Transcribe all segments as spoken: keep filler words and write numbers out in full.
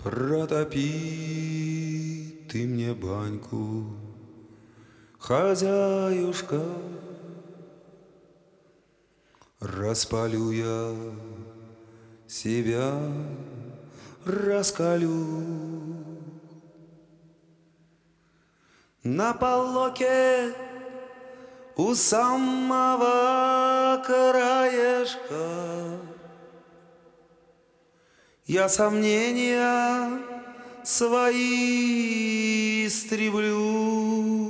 Протопи ты мне баньку, хозяюшка, распалю я себя, раскалю. На полоке у самого краешка я сомнения свои истреблю.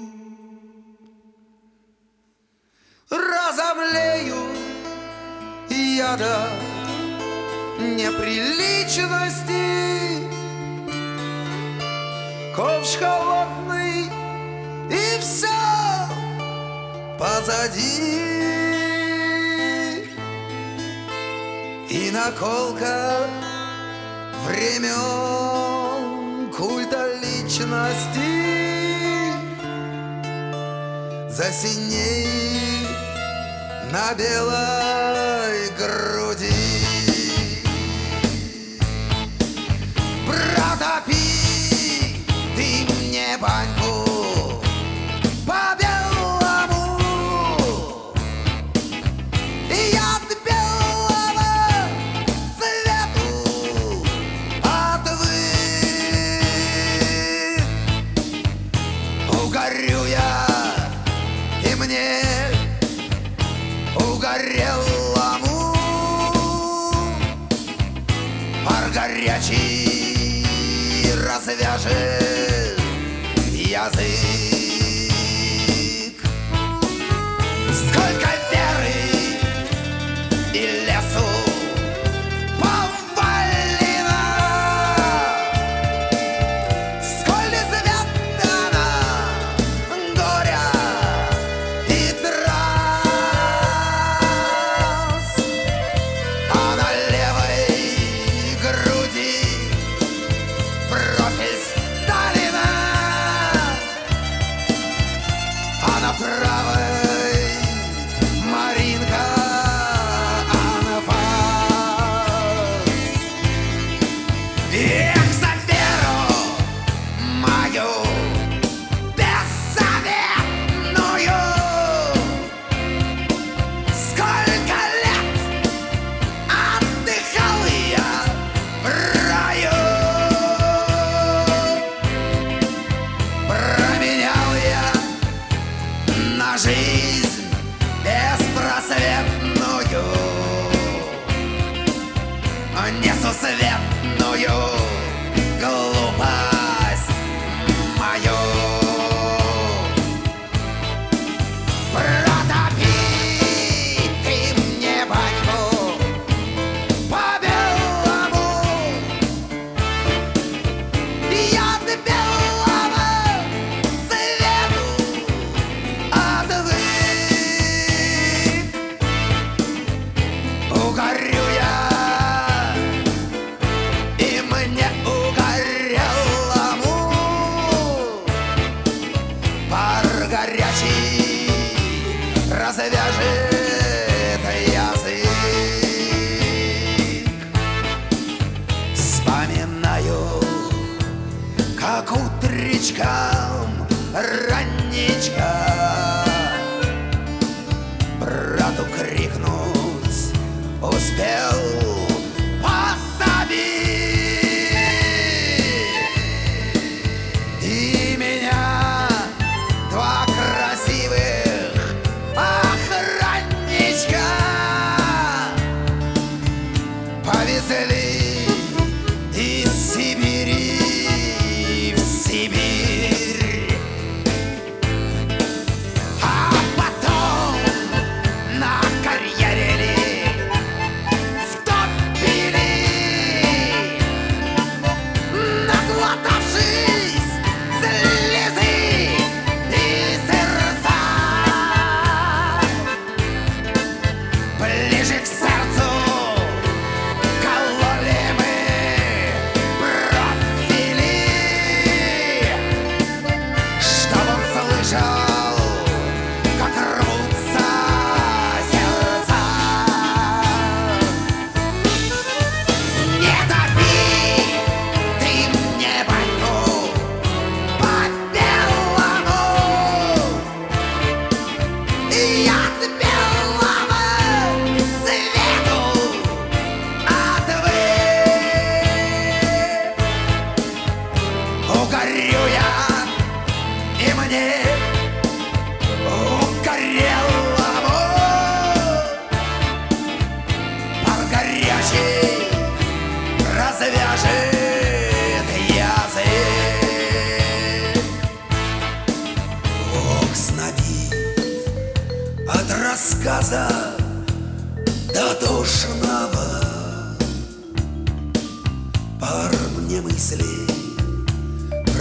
Разомлею я до неприличности, ковш холодный, и все позади. И наколка времен культа личности засинеет на белой груди. Протопи ты мне баньку по белому, и я от белого свету отвык. Угорю я, и мне угорелому пар горячий развяжет язык. Сколько веры и лесу повалено, сколь изведано горя и трасс, а на левой груди профиль Сталина, а на правой Маринка анфас. Эх, за веру мою бессоветную, сколько лет отдыхал я в раю. Променял я на жизнь беспросветную, несусветную глупость мою. Протопи ты мне баньку по белому, и я от белого свету отвык. Угорю я, и мне угорелому пар горячий развяжет язык. Вспоминаю, как утречком ранничка брату крикнуть успел: посади! И меня два красивых охранничка повезли из Сибири в Сибирь. А потом на карьере в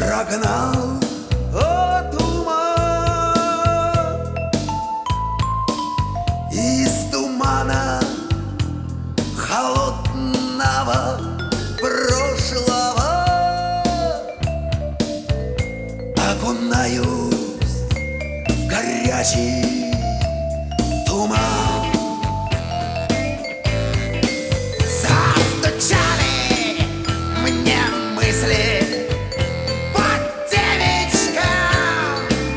прогнал о туман. Из тумана холодного прошлого окунаюсь в горячий туман. Застучали мне мысли под девичкам.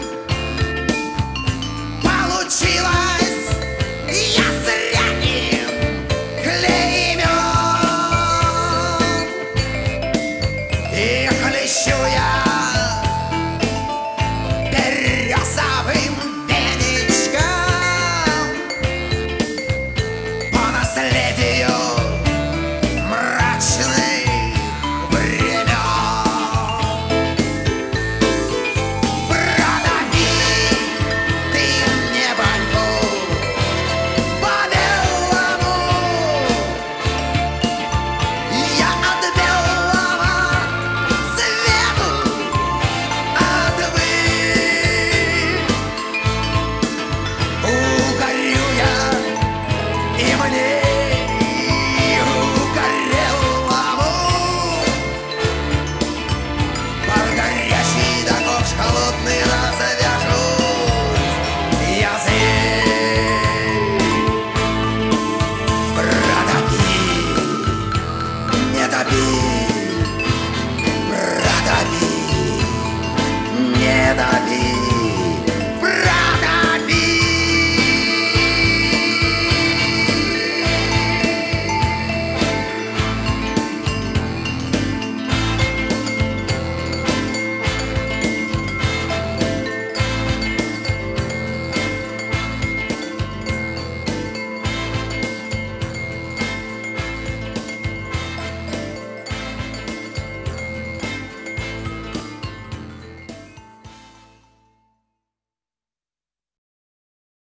Получилось, я зря им клеймён. И хлещу я